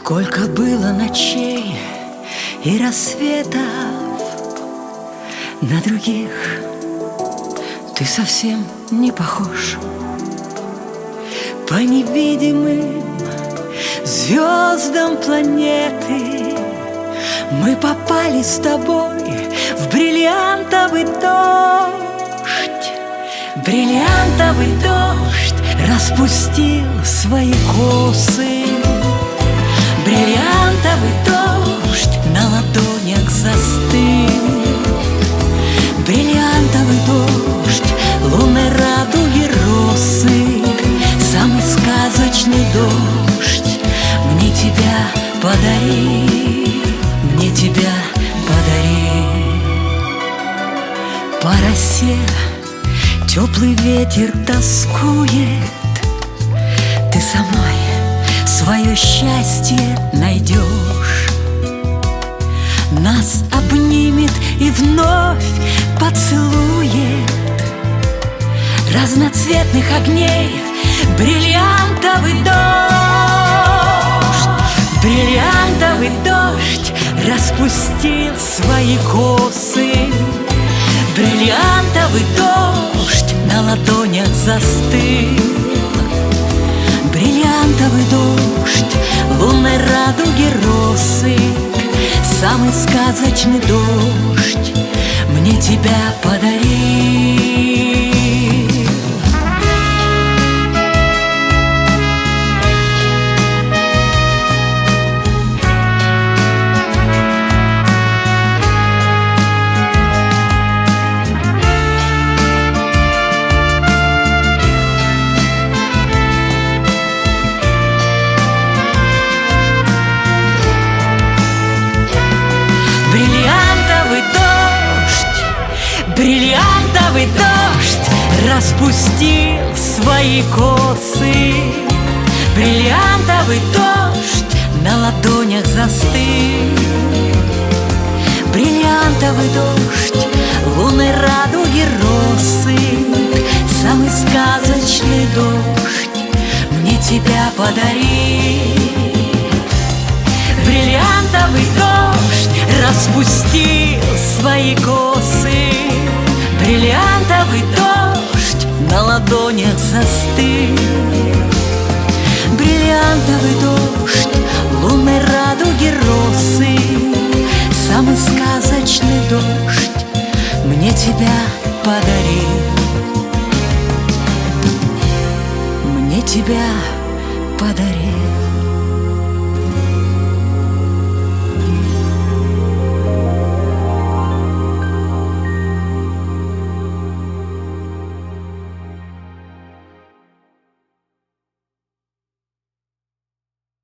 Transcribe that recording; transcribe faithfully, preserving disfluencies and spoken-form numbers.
Сколько было ночей и рассветов, на других ты совсем не похож. По невидимым звездам планеты мы попали с тобой в бриллиантовый дождь. Бриллиантовый дождь распустил свои косы. Бриллиантовый дождь на ладонях застыл. Бриллиантовый дождь, лунной радуги росы, самый сказочный дождь. Мне тебя подари, мне тебя подари. По росе теплый ветер тоскует, ты со мной свое счастье найдешь. Нас обнимет и вновь поцелует разноцветных огней бриллиантовый дождь. Бриллиантовый дождь распустил свои косы. Бриллиантовый дождь на ладонях застыл. Бриллиантовый дождь, лунной радуги росы, самый сказочный дождь. Мне тебя подари. Бриллиантовый дождь, бриллиантовый дождь распустил свои косы. Бриллиантовый дождь на ладонях застыл. Бриллиантовый дождь, лунной радуги росы, самый сказочный дождь. Мне тебя подари. Бриллиантовый дождь распустил свои косы. Бриллиантовый дождь на ладонях застыл. Бриллиантовый дождь, лунной радуги росы, самый сказочный дождь. Мне тебя подари. Мне тебя подари.